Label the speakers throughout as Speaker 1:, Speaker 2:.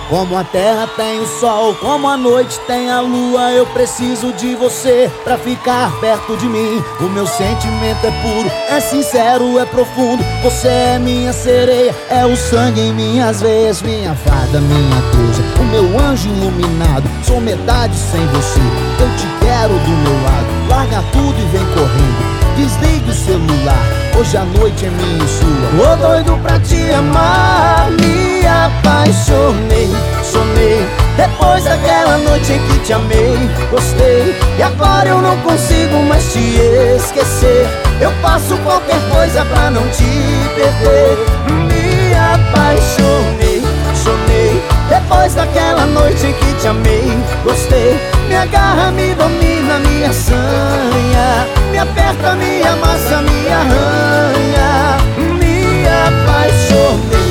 Speaker 1: Como a terra tem o sol, como a noite tem a lua, eu preciso de você pra ficar perto de mim. O meu sentimento é puro, é sincero, é profundo. Você é minha sereia, é o sangue em minhas veias. Minha fada, minha deusa, o meu anjo iluminado. Sou metade sem você, eu te quero do meu lado. Larga tudo e vem correndo, desligue o celular, hoje a noite é minha e sua. Tô doido pra te amar, me apaixonei, sonhei depois daquela noite em que te amei. Gostei, e agora eu não consigo mais te esquecer. Eu faço qualquer coisa pra não te perder. Me apaixonei, sonhei depois daquela noite em que te amei. Gostei, me agarra, me domina, me assanha, me aperta, me amassa, me arranha. Me apaixonei.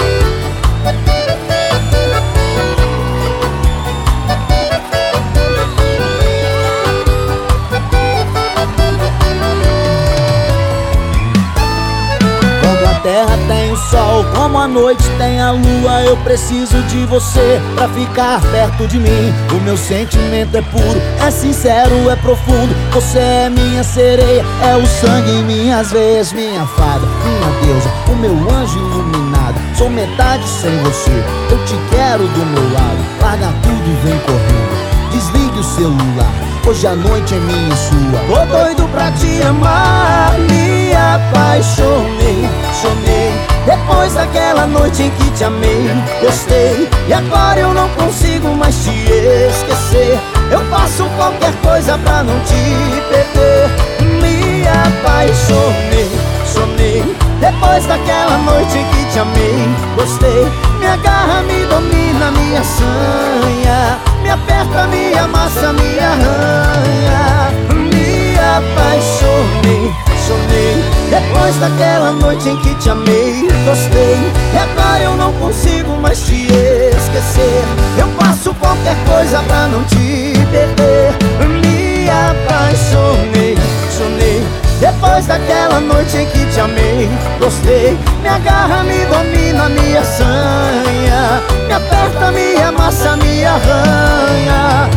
Speaker 1: Como a terra tem o sol, como a noite tem a lua, eu preciso de você pra ficar perto de mim. O meu sentimento é puro, é sincero, é profundo. Você é minha sereia, é o sangue em minhas veias. Minha fada, minha deusa, o meu anjo iluminado. Sou metade sem você, eu te quero do meu lado. Larga tudo e vem correndo, desligue o celular, hoje a noite é minha e sua. Tô doido pra te amar, me apaixonei, sonhei depois daquela noite em que te amei. Gostei, e agora eu não consigo mais te esquecer. Eu faço qualquer coisa pra não te perder. Me apaixonei, sonhei depois daquela noite em que te amei. Gostei, me agarra, me domina, me assanha, me aperta, me amassa, me arranha. Me apaixonei, sonhei depois daquela noite em que te amei. Gostei, e agora eu não consigo mais te esquecer. Eu faço qualquer coisa pra não te perder. Me apaixonei, sonhei depois daquela noite em que te amei. Gostei, me agarra, me domina, me assanha, me aperta, me amassa, me arranha.